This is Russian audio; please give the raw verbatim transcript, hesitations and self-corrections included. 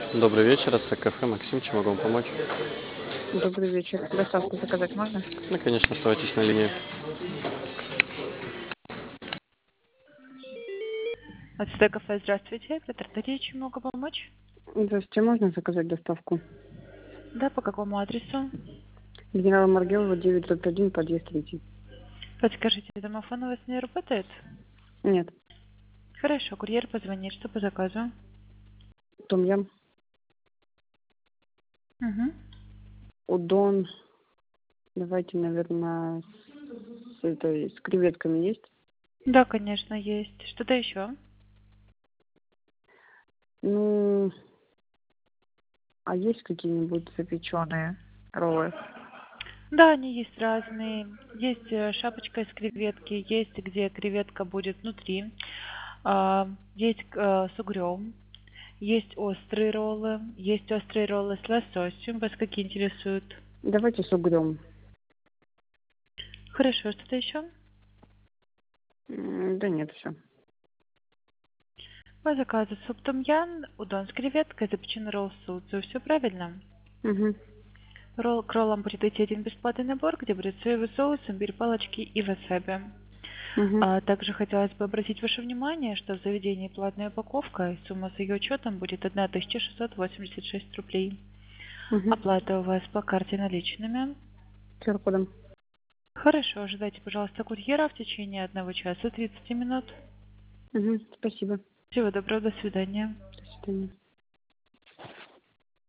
Добрый вечер, это кафе Максим, чем могу вам помочь? Добрый вечер. Доставку заказать можно? Ну, конечно, оставайтесь на линии. Ацтек кафе, здравствуйте. Петр Тарьевич, могу помочь? Здравствуйте, можно заказать доставку? Да, по какому адресу? Генерала Маргелова, девять дробь один, подъезд третий. Подскажите, домофон у вас не работает? Нет, Хорошо, курьер позвонит, что по заказу? том-ям, Угу. удон. Давайте, наверное, с, этой, с креветками есть? Да, конечно, есть. Что-то еще? Ну, а есть какие-нибудь запеченные роллы? Да, они есть разные. Есть э, шапочка из креветки, есть где креветка будет внутри. А, есть э, с угрем. Есть острые роллы. Есть острые роллы с лососем. Вас какие интересуют? Давайте с угрем. Хорошо, что-то еще? М, Да нет, все. По заказу суп том-ян, удон с креветкой, запеченный ролл с соусом. Все правильно? Угу, Ролл, к роллам будет идти один бесплатный набор, где будет соевый соус, имбирь, палочки и васаби. угу, А также хотелось бы обратить ваше внимание, что в заведении платная упаковка, и сумма с ее учетом будет тысяча шестьсот восемьдесят шесть рублей. угу. Оплата у вас по карте наличными. Кодом. Хорошо, ожидайте, пожалуйста, курьера в течение одного часа тридцати минут. Угу, спасибо. Всего доброго, до свидания. До свидания.